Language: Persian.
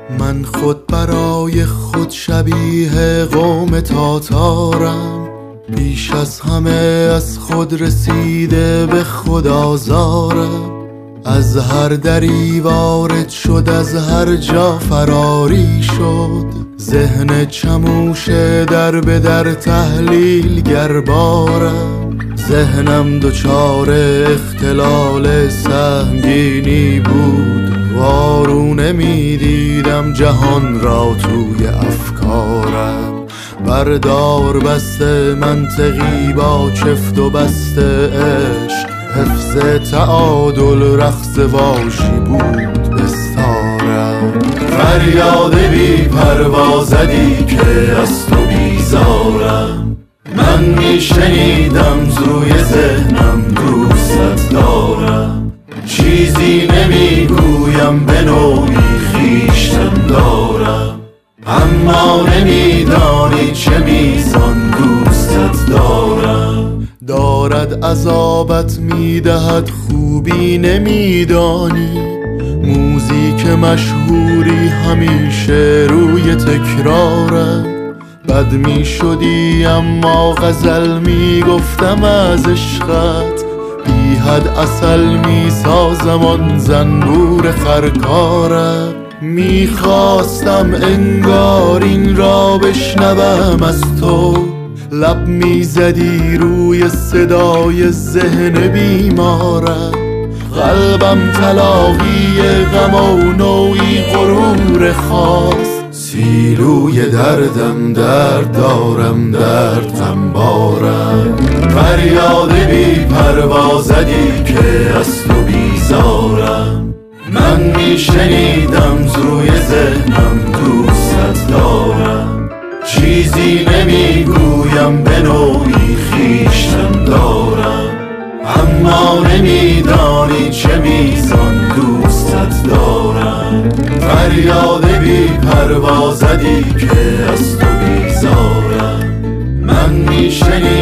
من خود برای خود شبیه قوم تاتارم، بیش از همه از خود رسیده به خود آزارم. از هر دری وارد شد، از هر جا فراری شد، ذهن چموشه در به در تحلیل گربارم. ذهنم دچار اختلال سهمگینی بود، وارونه می دیدم جهان را توی افکارم. بردار بسته منطقی با چفت و بسته عشق، حفظ تعادل رقص واشی بود بستارم. فریاد بی پروازدی که از تو بیزارم، من میشنیدم روی ذهنم دوست دارم. چیزی نمیگویم به نوعی خویشتن دارم، اما نمیدانی چه میزان دوستت دارم. دارد عذابت میدهد خوبی نمیدانی، موزیک مشهوری همیشه روی تکرارم. بد می شدی اما غزل می گفتم از عشقت، بی حد عسل می سازم آن زنبور خرکارم. می خواستم انگار این را بشنوم از تو، لب می زدی روی صدای ذهن بیمارم. قلبم تلاقی غم و نوعی غرور خاص، سیلوی دردم درد دارم درد غمبارم. فریاد بی پروازدی که از تو بیزارم، من میشنیدم روی ذهنم دوست دارم. چیزی نمیگویم به نوعی خویشتن دارم، اما نمیدانی چه میزان دوستت دارم. فریاد بی پروازدی که از تو بیزارم، من میشنیدم